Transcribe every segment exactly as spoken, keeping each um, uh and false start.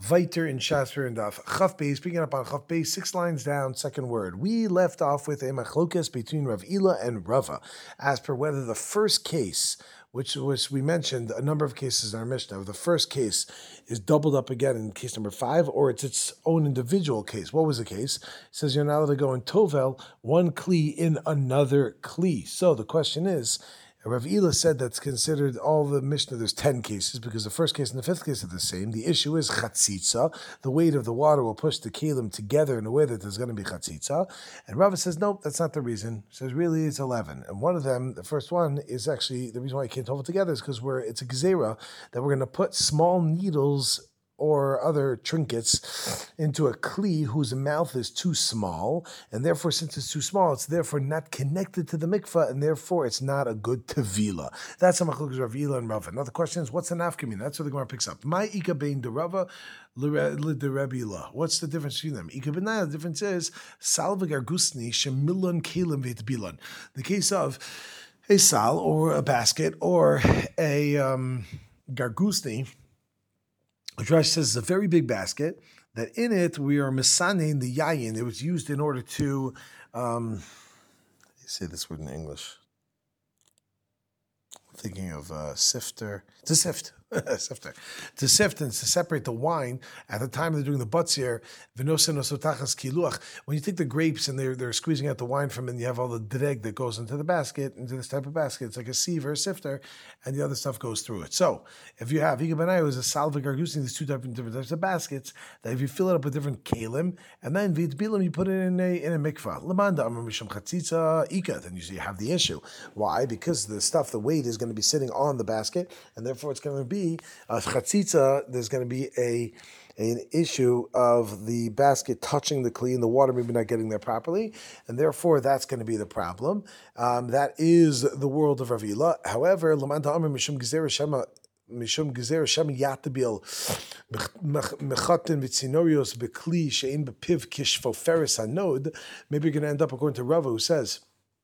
Viter in Shasper and Daf. Chaf Beis, picking up on Chaf Beis, six lines down, second word. We left off with a machlokas between Rav Ila and Rava, as per whether the first case, which was we mentioned a number of cases in our Mishnah, the first case is doubled up again in case number five, or it's its own individual case. What was the case? It says you're not allowed to go in Tovel, one Kli in another Kli. So the question is, Rav Ila said that's considered all the Mishnah, there's ten cases, because the first case and the fifth case are the same. The issue is chatzitza. The weight of the water will push the kelim together in a way that there's going to be chatzitza. And Rava says, nope, that's not the reason. He says, really, it's eleven. And one of them, the first one, is actually, the reason why you can't hold it together is because we're it's a gzera, that we're going to put small needles or other trinkets into a kli whose mouth is too small, and therefore, since it's too small, it's therefore not connected to the mikvah, and therefore it's not a good tevila. That's a machlokes Rav Ila and Rava. Now the question is, what's an afkamin? That's what the Gemara picks up. My ika bein de Rava, the Rav Ila. What's the difference between them? Ika benai, the difference is salva gargusni shemilon kelim v'etbilan. The case of a sal or a basket or a um, gargusni, which Rashi says is a very big basket, that in it we are misanein the yayin. It was used in order to, um, say this word in English. I'm thinking of uh, sifter, to sift. Sifter. To sift and to separate the wine at the time they're doing the batzir, when you take the grapes and they're they're squeezing out the wine from it, and you have all the dreg that goes into the basket, into this type of basket, it's like a sieve or a sifter, and the other stuff goes through it. So if you have Ika Benai, was a salva gargusin, these two different, different types of baskets, that if you fill it up with different kalim, and then vit bilam, you put it in a in a mikvah. Lamanda amar misham chatzitza ika, then you have the issue. Why? Because the stuff, the weight is going to be sitting on the basket, and therefore it's going to be a chatzitza, there's going to be a an issue of the basket touching the kli and the water maybe not getting there properly, and therefore that's going to be the problem. Um, that is the world of Rav Ila. However, Lamanta Amar Mishum Gezerah Shema Mishum Gezerah Shema Yatabil Mechatin Vitzinorios Bekli Shein Bepiv Kishfoferis Hanod. Maybe you're going to end up according to Rava, who says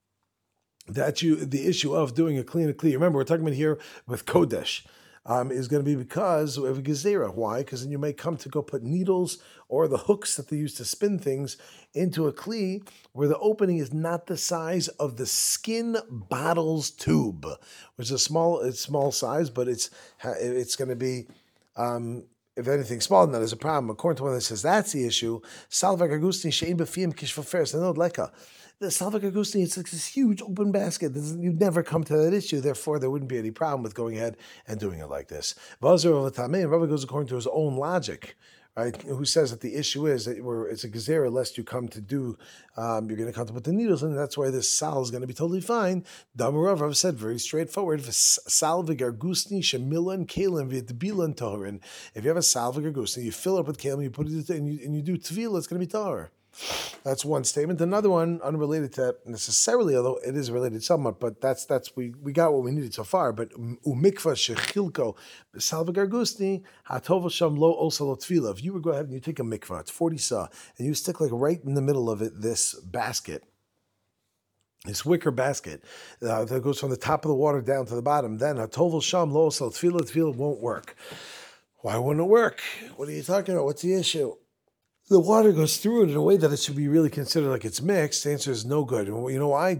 that you the issue of doing a kli and a kli. Remember, we're talking about here with Kodesh. Um, is going to be because of a gezerah. Why? Because then you may come to go put needles or the hooks that they use to spin things into a kli where the opening is not the size of the skin bottle's tube, which is a small, it's small size, but it's it's going to be, um, if anything, smaller than that is a problem. According to one that says that's the issue, salva gargusni shein b'fiyim kishvaferes anod leka. The salva gargusni, it's like this huge open basket. You'd never come to that issue. Therefore, there wouldn't be any problem with going ahead and doing it like this. And Rabbi goes according to his own logic, right? Who says that the issue is that we're, it's a gezerah lest you come to do, um, you're going to come to put the needles in, and that's why this sal is going to be totally fine. Damarav, I've said very straightforward. Salva gargusni shemilan kalim v'etbilan toharin. If you have a salva gargusni, you fill it up with kalim, you put it in, and you, and you do tefillah, it's going to be tahor. That's one statement. Another one, unrelated to that necessarily, although it is related somewhat, but that's that's we, we got what we needed so far. But umikva shechilko salva gargusni hatova sham lo osalo tefillah. If you would go ahead and you take a mikvah, it's forty sa, and you stick like right in the middle of it this basket, this wicker basket uh, that goes from the top of the water down to the bottom, then hatova sham lo osalo tefillah, tefillah won't work. Why wouldn't it work? What are you talking about? What's the issue? The water goes through it in a way that it should be really considered like it's mixed. The answer is no good. You know why?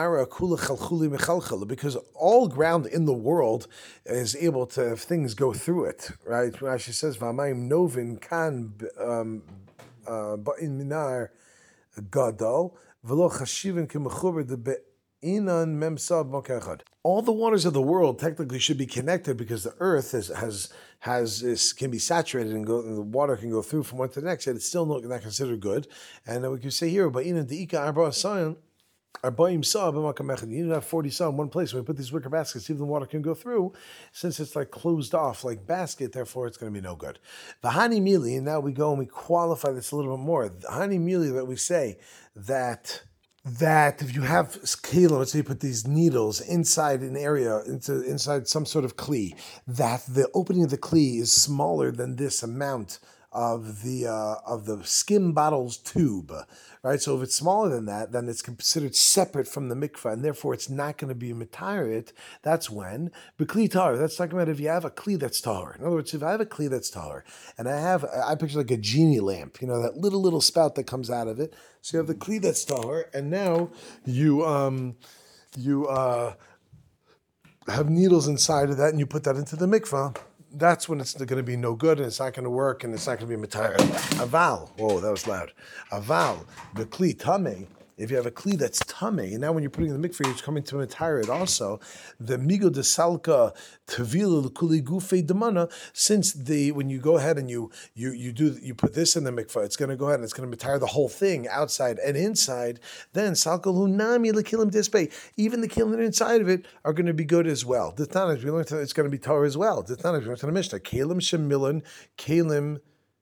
Because all ground in the world is able to, if things go through it, right? Rashi says, "V'amayim novin kan ba'in minar gadol v'lo chashivin k'mechuber de Inan memsav mokechad." All the waters of the world technically should be connected because the earth is, has has is, can be saturated and go. And the water can go through from one to the next. Yet it's still not, not considered good. And then we can say here, but inan deika arba sayon arbaim sa b'makamechad. You need to have forty sa in one place. When we put these wicker baskets, even the water can go through. Since it's like closed off, like basket, therefore it's going to be no good. The hani mili, and now we go and we qualify this a little bit more. The hani mili that we say that. that if you have kilo, let's say you put these needles inside an area, into inside some sort of kli, that the opening of the kli is smaller than this amount of the uh, of the skim bottle's tube, right? So if it's smaller than that, then it's considered separate from the mikvah, and therefore it's not going to be mitarit. That's when bekli tahor. That's talking about if you have a kli that's tahor. In other words, if I have a kli that's tahor, and I have, I picture like a genie lamp, you know, that little little spout that comes out of it. So you have the kli that's tahor, and now you um you uh have needles inside of that, and you put that into the mikvah. That's when it's going to be no good, and it's not going to work, and it's not going to be mitarit. Aval, whoa, that was loud. Aval, the kli tameh. If you have a kli that's tameh, and now when you're putting in the mikvah, it's coming to mitarit also. The migo de salka tevila l'kuli gufei demana. Since the when you go ahead and you you you do you put this in the mikvah, it's going to go ahead and it's going to mitarit the whole thing outside and inside. Then salka lunami l'kilim display. Even the kilim inside of it are going to be good as well. The Tanash we learned it's going to be Torah as well. The Tanash we learned in the Mishnah. Kalim shemilan kalim.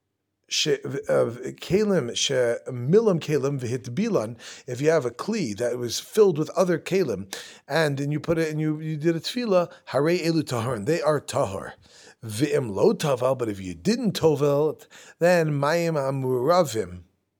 Kalim she milam kalim v'hit bilan. If you have a kli that was filled with other kalim, and then you put it and you, you did a tefillah, harei elu taharin, they are tahor. V'im lo taval, but if you didn't tovel, then mayim amuravim.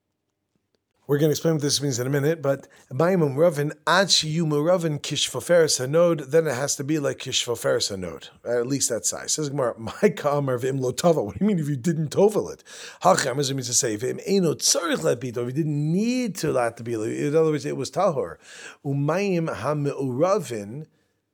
We're going to explain what this means in a minute, but mayim amuravim ad shiyu muravim kishfoferes hanod, then it has to be like kishfoferes hanod, at least that size. Says Gemara, my kamar v'im lo taval. What do you mean if you didn't tovel it? Hacham is means to say v'im eino tzarich lepito, if you didn't need to let the be. In other words, it was tahor. Umayim hamuravim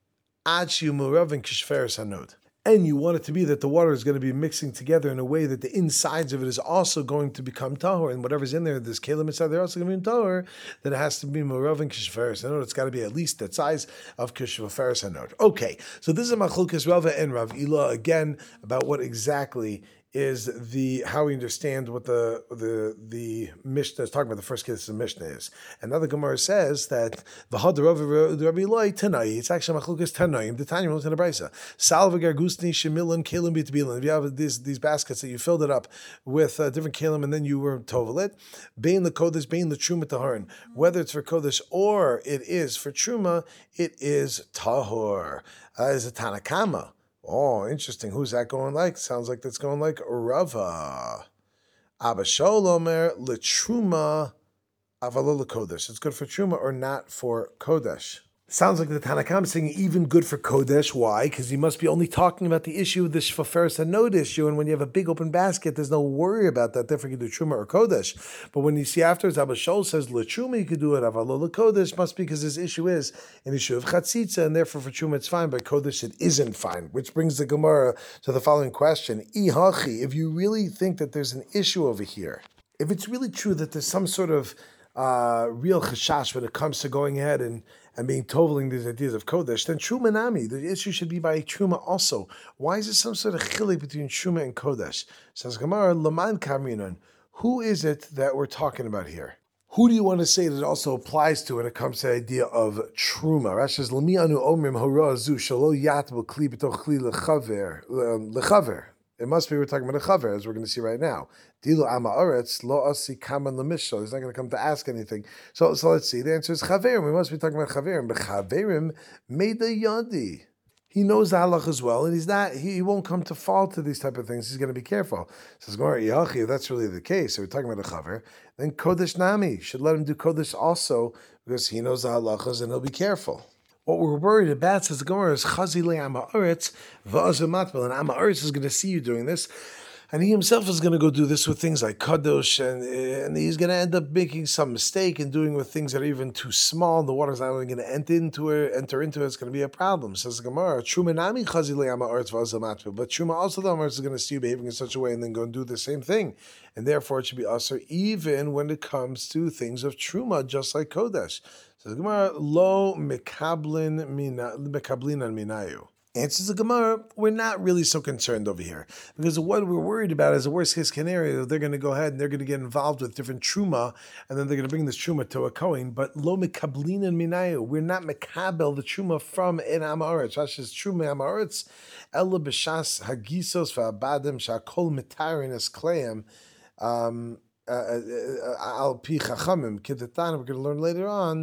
ad shiyu muravim kishfoferes hanod. And you want it to be that the water is going to be mixing together in a way that the insides of it is also going to become tahor, and whatever's in there, this kalim inside, they're also going to be tahor. Then it has to be morav and kishvaris hanod. It's got to be at least that size of kishvaris hanod. Okay, so this is Machlokes Rava and Rav Ila again about what exactly is the how we understand what the the the Mishnah is talking about. The first case of the Mishnah is, and now the Gemara says that the Hadar of Rabbi Eloi Tanai. It's actually Machlokes Tanaim. The Tanya wrote in the Brisa. Salva gargusni shemilan kelim bitbilan. If you have these these baskets that you filled it up with uh, different kelim and then you were tovel it, bein the kodesh, bein the truma taharin. Whether it's for kodesh or it is for truma, it is tahor. Uh, is a Tanakama. Oh, interesting. Who's that going like? Sounds like that's going like Rava. Abba Sholomer L'Truma Avalol Kodesh. It's good for Truma or not for Kodesh. Sounds like the Tanakam is saying even good for Kodesh. Why? Because he must be only talking about the issue of the Shvaferes Hanod issue, and when you have a big open basket, there's no worry about that. Therefore, you can do Truma or Kodesh. But when you see afterwards, Abba Shol says L'Truma, you could do it Avalol Kodesh. Must be because his issue is an issue of Chatzitza, and therefore for Truma it's fine, but Kodesh it isn't fine. Which brings the Gemara to the following question: Ihachi, if you really think that there's an issue over here, if it's really true that there's some sort of uh, real chashash when it comes to going ahead and and being toveling these ideas of Kodesh, then Truma Nami, the issue should be by Truma also. Why is there some sort of chilik between Truma and Kodesh? Says Gemara, Laman Kaminon. Who is it that we're talking about here? Who do you want to say that it also applies to when it comes to the idea of Truma? Rashi says, Lami anu omrim hora zu shalo yatbel kli b'toch kli lechaver, lechaver. It must be we're talking about a chaver, as we're going to see right now. Dilu ama aretz lo asi kaman lemishal. He's not going to come to ask anything. So, so let's see. The answer is chaverim. We must be talking about chaverim. But chaverim made the yadi. He knows the halach as well, and he's not. He, he won't come to fall to these type of things. He's going to be careful. Says Gemara, Yachi, if that's really the case, so we're talking about a chaver, then kodesh nami should let him do kodesh also because he knows the halachas and he'll be careful. What we're worried about, says the Gemara, is Chazi le Amaretz v'azamatbel, and Amaretz is going to see you doing this, and he himself is going to go do this with things like kadosh, and and he's going to end up making some mistake and doing with things that are even too small. The water's not even going to enter into it. Enter into it. It's going to be a problem. Says the Gemara, Truma nami Chazi le Amaretz v'azamatbel, but Truma also the Amaretz is going to see you behaving in such a way, and then go and do the same thing, and therefore it should be also even when it comes to things of Truma, just like kodesh. Says the Gemara, lo mekablin mekablinan minayu. Answers the Gemara, we're not really so concerned over here. Because what we're worried about is the worst case scenario, they're going to go ahead and they're going to get involved with different truma, and then they're going to bring this truma to a Kohen. But lo mekablinan minayu, we're not mekabel the truma from in Amaretz. Rashi says truma Amaretz, ela b'shas hagisos v'abadim shakol mitarin es kleim. Um, Al pi chachamim kidetan. We're going to learn later on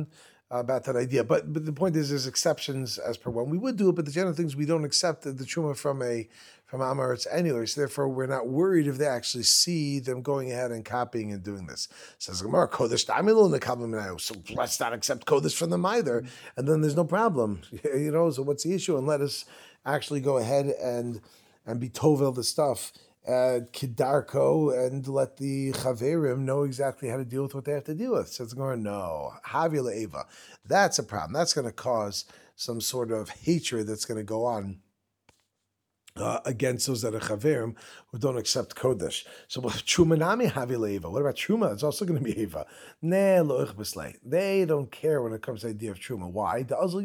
about that idea. But but the point is, there's exceptions as per when we would do it, but the general things we don't accept the truma from a from Amaretz anyway. So therefore, we're not worried if they actually see them going ahead and copying and doing this. Says Gemara, Kodesh Tamilul Nekabim. So let's not accept Kodesh from them either, and then there's no problem. You know, so what's the issue? And let us actually go ahead and and be tovel the stuff. Uh, Kidarko, and let the Chaverim know exactly how to deal with what they have to deal with. So it's going, no, Havila Eva. That's a problem. That's going to cause some sort of hatred that's going to go on uh, against those that are Chaverim who don't accept Kodesh. So Truma Nami Havila Eva. What about Truma? It's also going to be Eva. Nah, Loich B'slei. They don't care when it comes to the idea of Truma. Why?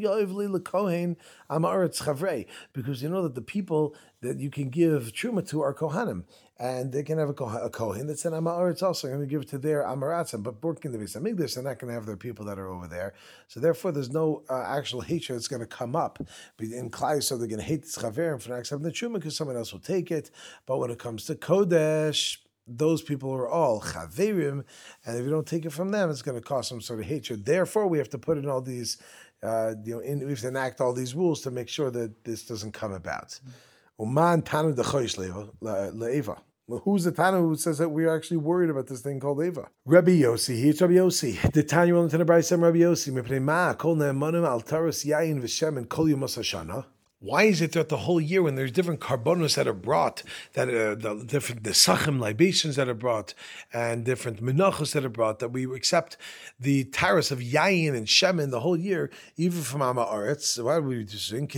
Because you know that the people that you can give Truma to are Kohanim. And they can have a, Koh- a Kohen that's an Amaretz also. They're going to give it to their Amaratzim. But working the Beis Hamikdash, they're not going to have their people that are over there. So therefore, there's no uh, actual hatred that's going to come up. In Klai, so they're going to hate the Chaverim for not accepting the Truma because someone else will take it. But when it comes to Kodesh, those people are all Chaverim. And if you don't take it from them, it's going to cause some sort of hatred. Therefore, we have to put in all these, uh, you know, in, we have to enact all these rules to make sure that this doesn't come about. Uman Tanu Dechoish Le'eva. Well, who's the Tanu who says that we're actually worried about this thing called Eva? Rabbi Yossi. Here's Rabbi Yossi. The Tanu on the Tanabrai Rabbi Yossi. Mepnei Ma Kol Ne'emanim Al Taras Yayin V'Shem and Kol Yom Hashana. Why is it throughout the whole year when there's different carbonos that are brought, that uh, the different the sachim libations that are brought, and different menachos that are brought, that we accept the taras of yayin and shemen the whole year, even from Ama Aretz? Why would we just sing?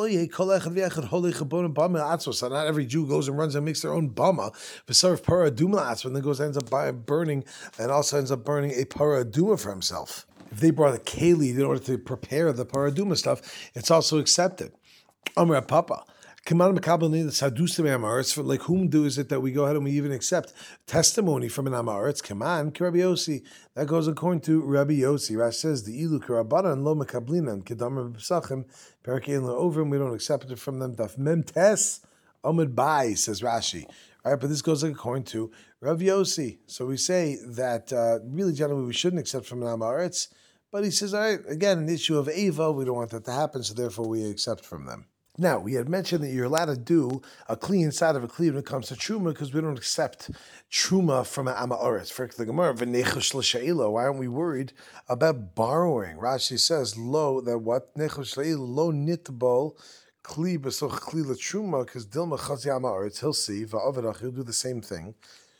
So not every Jew goes and runs and makes their own bama. V'sarv para aduma and then goes ends up by burning, and also ends up burning a para aduma for himself. If they brought a keli in order to prepare the para aduma stuff, it's also accepted. Amar Papa, Kaman Makabani, the Sadustim Amaretz, for like whom do is it that we go ahead and we even accept testimony from an Amaretz? Kaman, Rabbi Yossi. That goes according to Rabbi Yossi. Rash says the Ilu Karabana and Lo Makablina and Kedamar B'Sachim, Parakein over, and we don't accept it from them. Daf Mem Tes Amud Bai, says Rashi. All right, but this goes according to Rabbi Yossi. So we say that uh, really, generally, we shouldn't accept from an Amaretz. But he says, all right, again, an issue of Eva, we don't want that to happen, so therefore we accept from them. Now, we had mentioned that you're allowed to do a kli inside of a kli when it comes to truma because we don't accept truma from an amaretz. For the Gemara, v'nechush l'sheila. Why aren't we worried about borrowing? Rashi says, lo, that what? Nechush l'sheila, lo nitbol kli b'soch kli l'truma because dilma chazi amaretz. He'll see, va'avedach, he'll do the same thing.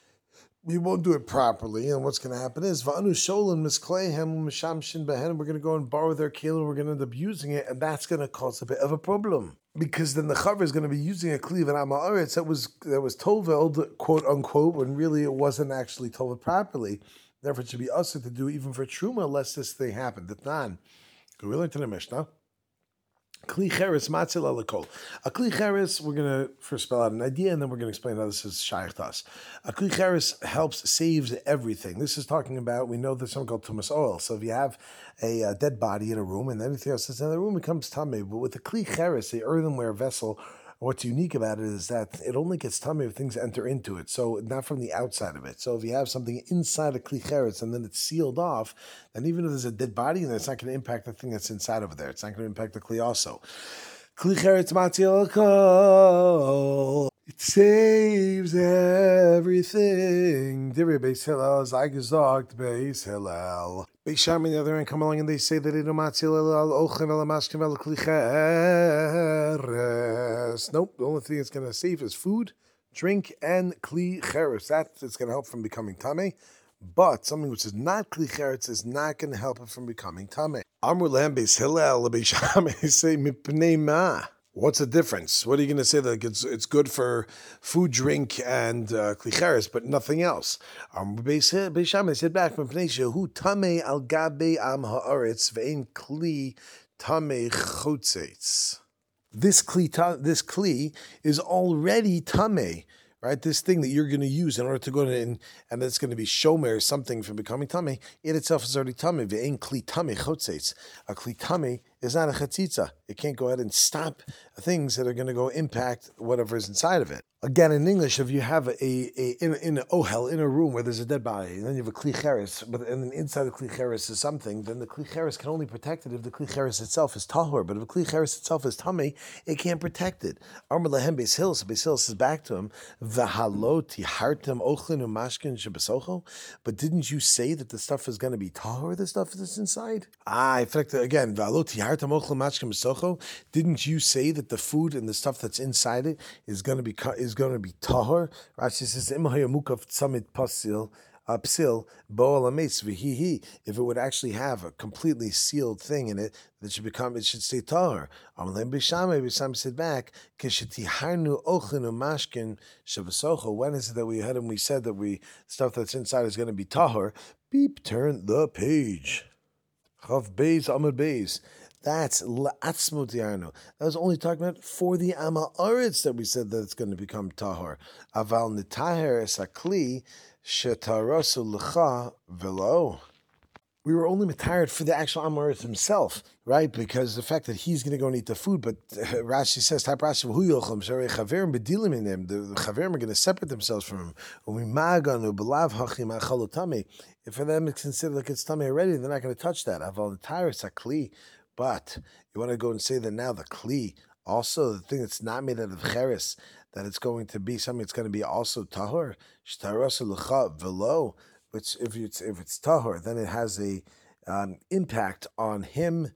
We won't do it properly, and what's going to happen is va'anu sholim miskleihem mishamshin behen. We're going to go and borrow their keli, we're going to end up using it, and that's going to cause a bit of a problem because then the chaver is going to be using a kli of an amaretz that was that was toveld, quote unquote, when really it wasn't actually toveld properly. Therefore, it should be us to do even for truma, unless this thing happened. Datnan. Go we learn to the Mishnah. Kli cheres matzil alakol. A kli cheres, we're going to first spell out an idea, and then we're going to explain how this is shaykh to us. A kli cheres helps, saves everything. This is talking about, we know there's something called tumas oil. So if you have a, a dead body in a room, and anything else that's in the room becomes tameh. But with the kli cheres, the earthenware vessel, what's unique about it is that it only gets tummy if things enter into it, so not from the outside of it. So if you have something inside a kli cheres and then it's sealed off, then even if there's a dead body in there, it's not going to impact the thing that's inside over there. It's not going to impact the kli also. Kli cheres matzil kol. It saves everything. Divrei Beis Hillel, sei gesagt Beis Hillel. Beis Shammai, on the other hand, come along and they say that they don't matzil el ochem el mashkem el kli cheres. Nope, the only thing it's going to save is food, drink, and kli cheres. That's it's going to help from becoming tameh. But something which is not kli cheres is not going to help it from becoming tameh. Amru lehem Beis Hillel, Beis Shammai say mipnei ma. What's the difference? What are you going to say that it's, it's good for food, drink, and uh, kli cheres, but nothing else? Um, Beis Shammai said back from Pnei hu tamei al gabe am haaretz ve'en kli tamei chotzetz. This kli, this kli is already tamei. Right, this thing that you're going to use in order to go in, and it's going to be shomer, something for becoming tamei, it itself is already tamei. Ve'en kli tamei chotzetz. A kli tamei is not a chatzitza. It can't go ahead and stop things that are going to go impact whatever is inside of it. Again, in English, if you have a, a in, in an ohel, in a room where there's a dead body, and then you have a kli cheres, but and then inside the kli cheres is something, then the kli cheres can only protect it if the kli cheres itself is tahor. But if the kli cheres itself is tamei, it can't protect it. Amar lahem Beis Hillel, so Beis Hillel says back to him, v'halo tihartem ochlin umashkin shebesocho. But didn't you say that the stuff is going to be tahor, the stuff that's inside? Ah, in fact, again, v'halo tihartem ochlin umashkin besocho. Didn't you say that the food and the stuff that's inside it is going to be is going to be tahor? Rashi says, "Imahayamukaf tzamid pasil psil bo'al ametz v'hihi." If it would actually have a completely sealed thing in it, that should become it should stay tahor. Amalem b'shamay b'shamay said back, "Keshetiharnu ochlin umashkin shebesocho." When is it that we had and we said that we stuff that's inside is going to be tahor? Beep, turn the page. Chav beis amud beis. That's la'atzmut yarnu. That was only talking about for the Amaretz that we said that it's going to become tahor. Aval nitaher esakli shetarasu l'cha velo. We were only retired for the actual Amaretz himself, right? Because the fact that he's going to go and eat the food, but uh, Rashi says, "Tap Rashi who yochem sharei chaverim bedilim in them." The chaverim are going to separate themselves from him. Umimaganu belav hachim achalotami. If for them it's considered like it's tummy already, they're not going to touch that. Aval nitaher esakli. But you want to go and say that now the kli, also the thing that's not made out of cheres, that it's going to be something that's going to be also tahor, shtarasa l'cha velo, which if it's if it's tahor, then it has a um, impact on him,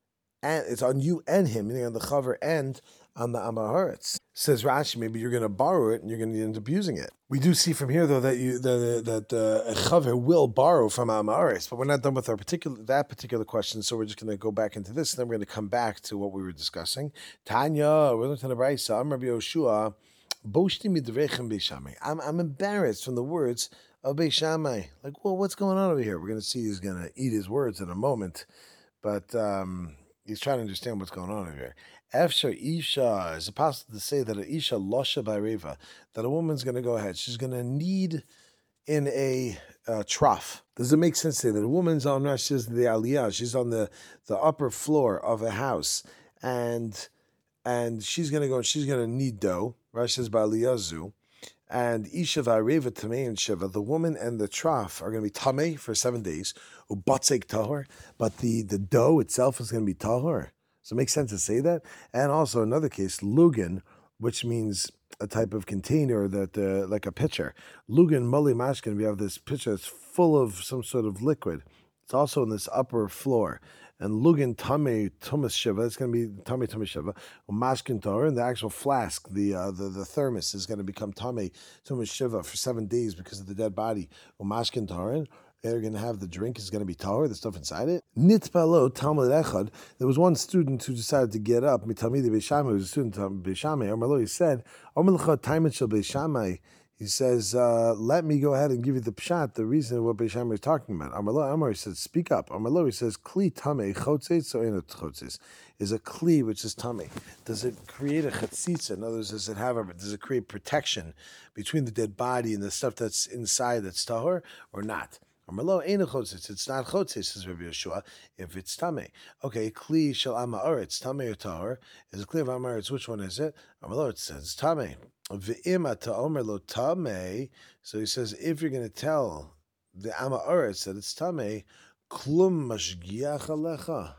and it's on you and him, meaning on the chaver and on the amaharetz. Says Rashi, maybe you're going to borrow it and you're going to end up using it. We do see from here though that you that that uh, a chaver will borrow from amaharetz, but we're not done with our particular that particular question, so we're just going to go back into this, and then we're going to come back to what we were discussing. Tanya, we're looking at the brayso. I'm Rabbi Yoshua. I'm I'm embarrassed from the words of Beis Shammai. Like, well, what's going on over here? We're going to see he's going to eat his words in a moment, but um, he's trying to understand what's going on over here. Efshar Isha, is it possible to say that a Isha losha ba'reva, that a woman's going to go ahead, she's going to knead in a uh, trough? Does it make sense to say that a woman's on she's the aliyah, she's on the, the upper floor of a house, and and she's going to go and she's going to knead dough, Rashi says ba'aliyazu, and Isha va'reva tamei and shiva, the woman and the trough are going to be tamei for seven days, ubatzek tahor, but the, the dough itself is going to be tahor. So it makes sense to say that. And also another case, lugan, which means a type of container that, uh, like a pitcher. Lugan, moli mashkin, we have this pitcher that's full of some sort of liquid. It's also in this upper floor. And lugan tame tumas shiva, it's going to be tame tumas shiva. Mashkin tor, and the actual flask, the uh, the, the thermos is going to become tame tumas shiva for seven days because of the dead body. Mashkin tor, they're going to have the drink is going to be tahor, the stuff inside it. Nitpalo Talmud Echad. There was one student who decided to get up. Mitamidi Beis Shammai, who was a student of Beis Shammai. Amar he said, Omelcha Taimet Shel Beis Shammai. He says, uh, let me go ahead and give you the pshat, the reason of what Beis Shammai is talking about. Amar Amar, he says, speak up. Amar he says, Kli Tamei Chotzes or Ena Chotzes is a Kli which is Tamei. Does it create a chatzitza? In other words, does it have a, does it create protection between the dead body and the stuff that's inside that's tahor or not? Amalo ain't a chotzis. It's not chotzis, says Rabbi Yeshua, if it's tamei. Okay, kli shel amaretz, tamei or tahor. Is it kli of amaretz? Which one is it? Amalo, it says tamei. V'ima ta'omer lo tamei. So he says, if you're going to tell the amaretz that it's tamei, klum mashgiach alecha.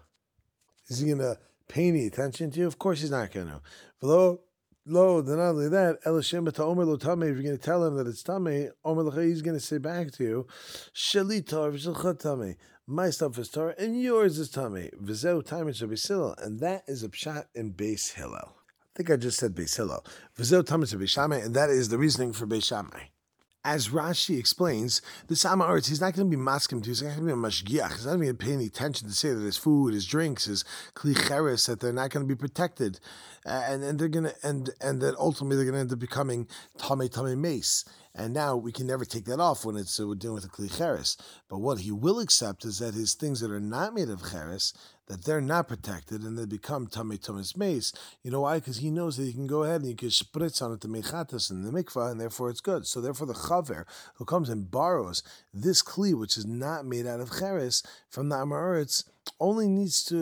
Is he going to pay any attention to you? Of course he's not going to. V'lo, Lo, then not only that, Elishim Omer Lo Tamei, if you're going to tell him that it's Tamei, Omer L'cha, he's going to say back to you, Shali Tar v'Shilcha Tamei, my stuff is Tar, and yours is Tamei, V'zeu Tamei Shel Beis Hillel, and that is a pshat in Beis Hillel. I think I just said Beis Hillel. V'zeu Tamei Shel Beis Shammai, and that is the reasoning for Beis Shammai. As Rashi explains, the Amaretz, he's not going to be maskim to, he's not going to be a mashgiach, he's not going to pay any attention to say that his food, his drinks, his kli cheres, that they're not going to be protected, uh, and, and they're going to, and and that ultimately they're going to end up becoming tamei tamei mace. And now we can never take that off when it's uh, we're dealing with a kli cheres. But what he will accept is that his things that are not made of cheres, that they're not protected and they become tamei tamei mace. You know why? Because he knows that he can go ahead and he can spritz on it the mechatas and the mikvah, and therefore it's good. So therefore the chaver who comes and borrows this kli, which is not made out of cheres, from the Amaretz, only needs to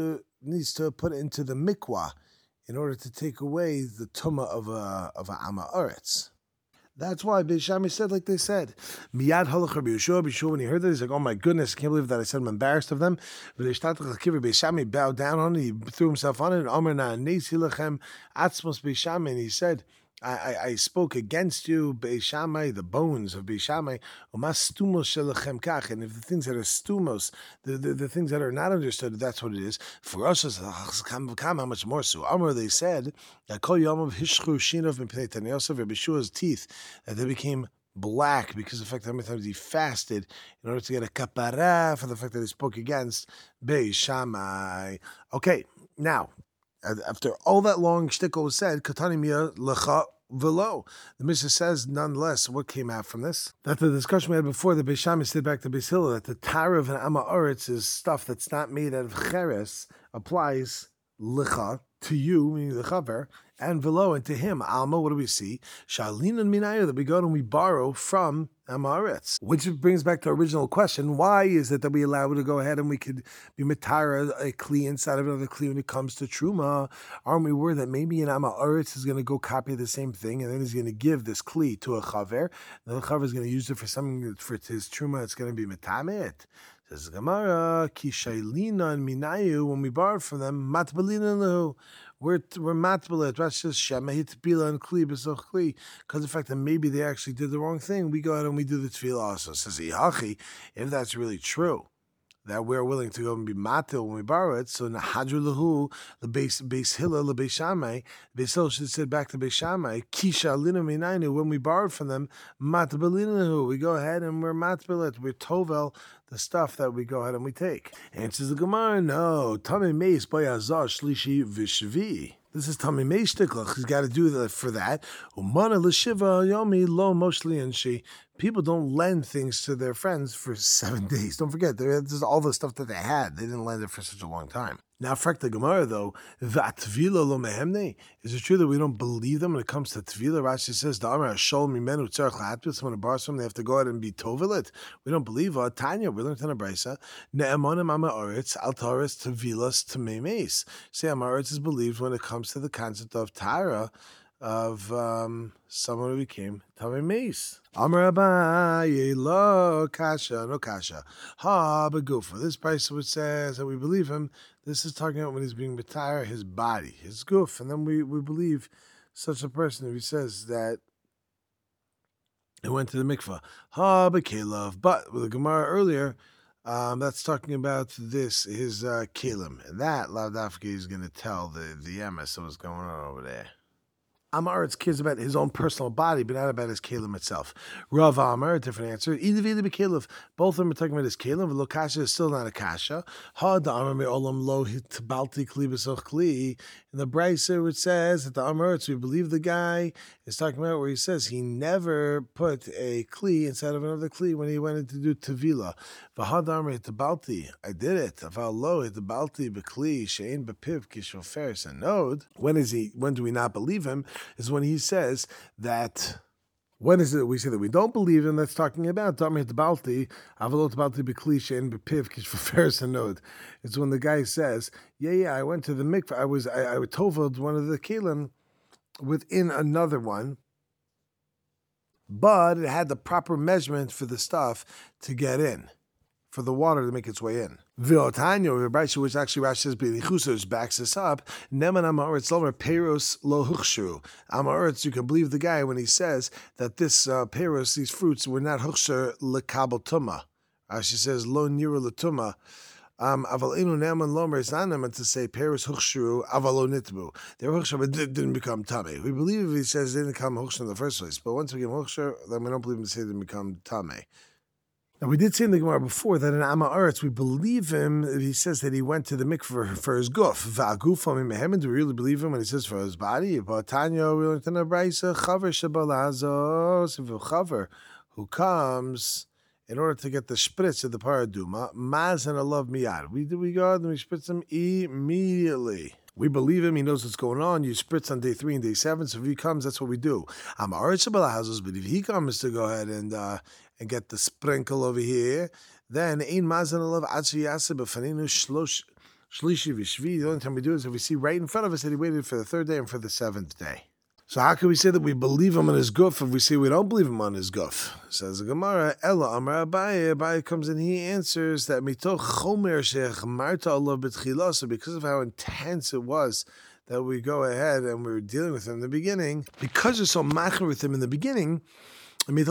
needs to put it into the mikvah in order to take away the tumah of a of a Amma Uretz. That's why Beis Shammai said like they said. Miyad halach Rabbi Yeshua, Yeshua, when he heard that, he's like, oh my goodness, I can't believe that I said I'm embarrassed of them. But Beis Shammai bowed down on it, he threw himself on it, and Amar na nesi lechem atzmos Beis Shammai, and he said, I, I, I spoke against you, Beis Shammai, the bones of Beis Shammai, umas stumos shelechem kach, and if the things that are stumos, the, the, the things that are not understood, that's what it is. For us, how much more so? Amar, they said, that kol yom hishchu shinov mipnei Tnei Yosef, Rabbi Yeshua's teeth, that they became black because of the fact that how many times he fasted in order to get a kapara for the fact that he spoke against Beis Shammai. Okay, now, after all that long shtickle was said, Katani Mia Lecha Velo. The Mishnah says, nonetheless, what came out from this? That the discussion we had before, the Beis Shammai said back to Beis Hillel, that the Tara of an Amma Uretz is stuff that's not made out of cheres, applies Lecha to you, meaning the chaver, and Velo, and to him, Alma, what do we see? Shalin and Minaya, that we go and we borrow from Amma Uretz. Which brings back to our original question, why is it that we allow to go ahead and we could be Matara, a Kli inside of another Kli when it comes to Truma? Aren't we worried that maybe an Amma Uretz is going to go copy the same thing, and then he's going to give this Kli to a chaver, and the chaver is going to use it for something, for his Truma, it's going to be Metamet? Says Gemara, Ki Shailina and Minayu, when we borrowed from them, Matbalina Lahu, we're we're matbalit. Rashi says Shemahit Bila and Kli B'soch Kli, because of the fact that maybe they actually did the wrong thing. We go ahead and we do the tefillah also. Says Ihachi, if that's really true, that we're willing to go and be matil when we borrow it. So Nahadru Lahu, the base base Hillel, the Beis Shammai, Beis Hillel should have said back to Beis Shammai, Kisha Lina Minainu, when we borrowed from them, Matbalinahu, we go ahead and we're matbalit, we're tovel, the stuff that we go ahead and we take. Answers the Gemara, no. Tami Meis Bayazar Shlishi Vishvi. This is Tami Meis Shtiklach. He's got to do that for that. Umana L'Shiva Yomi Lo Moshli and she. People don't lend things to their friends for seven days. Don't forget, this is all the stuff that they had. They didn't lend it for such a long time. Now, frak the Gemara though, v'atvila lo mehemne. Is it true that we don't believe them when it comes to tvila? Rashi says, "Da'amar shol mimenu tzarich lahatpil." Someone borrows from them, they have to go out and be tovelit. We don't believe. Uh, Tanya, we learned in a brisa, ne'emonim ama oretz al taris tvilas tmeimes. Say ama oretz is believed when it comes to the concept of tara, of um, someone who became tamei meis. Amar Abaye lo kasha, no kasha. Ha begufa. This price which says that we believe him, this is talking about when he's being retire his body, his goof, and then we, we believe such a person if he says that he went to the mikvah. Ha bekelav. But with the Gemara earlier, um, that's talking about this, his uh, kelim. And that Lav Dafki is going to tell the, the emes of what's going on over there. Amar cares about his own personal body, but not about his kelim itself. Rav Amar, a different answer. Both of them are talking about his kelim, but lo kasha is still not a kasha. Ha da Amar me olam lo hitbalti kli b'soch kli. In the brisa, which says that the Amar, we believe the guy is talking about where he says he never put a kli inside of another kli when he went in to do tevila. V'ha da Amar hitbalti, I did it. Aval lo hitbalti b'kli she'en b'piv kishofer sanod. When is he? When do we not believe him? Is when he says that, when is it we say that we don't believe him, that's talking about Tamit Balti, Avalot Balti Beklisha and Bepiv Kishfaferis and Nod. It's when the guy says, Yeah, yeah, I went to the mikvah, I was I, I toveled one of the kelim within another one, but it had the proper measurement for the stuff to get in, for the water to make its way in. V'otanyo, which actually Rashi says, B'lichusos backs this up. Neman amaretz lomer peros lo huchshu. Amaretz, you can believe the guy when he says that this uh, peros, these fruits, were not huchsher lekabel tuma. Rashi says lo niru letuma. Um, aval inu neman lomer is not neman to say peros huchshu avalo nitbu. They were huchsher, but didn't become tame. We believe if he says they didn't become huchsher in the first place, but once we became huchsher, then we don't believe him to say they didn't become tame. Now, we did say in the Gemara before that in Amma Uretz, we believe him if he says that he went to the mikveh for his guf. Va'gufam imehem, do we really believe him when he says for his body? But Tanya, we learned in a brisa, chaver shabalazos, if a chaver who comes in order to get the spritz of the paraduma, maz and a love miyad. We do we go and we spritz him immediately. We believe him. He knows what's going on. You spritz on day three and day seven. So if he comes, that's what we do. I'm Uretz shabalazos, but if he comes to go ahead and uh, and get the sprinkle over here, then ein mazan alav ad sheyaseh b'faninu shlosh Shlishi v'shvi, the only time we do it is if we see right in front of us that he waited for the third day and for the seventh day. So how can we say that we believe him on his guf if we say we don't believe him on his guf? Says the Gemara, Ella Amar Abaye. Abaye comes and he answers that mitoch chomer shechamarta Allah b'tchila. Because of how intense it was that we go ahead and we were dealing with him in the beginning, because you're so macher with him in the beginning, so he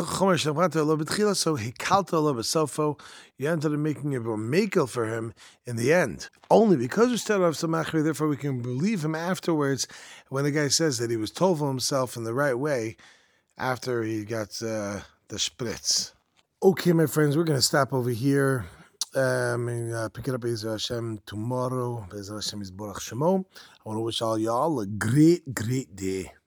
kalta Allah b'sofo, you ended up making a makel for him in the end. Only because we started off so machri, therefore we can believe him afterwards when the guy says that he was told for himself in the right way after he got uh, the spritz. Okay, my friends, we're going to stop over here. Um, and uh, pick it up Be'ezer Hashem tomorrow. Be'ezer Hashem is Borach Shemo. I want to wish all y'all a great, great day.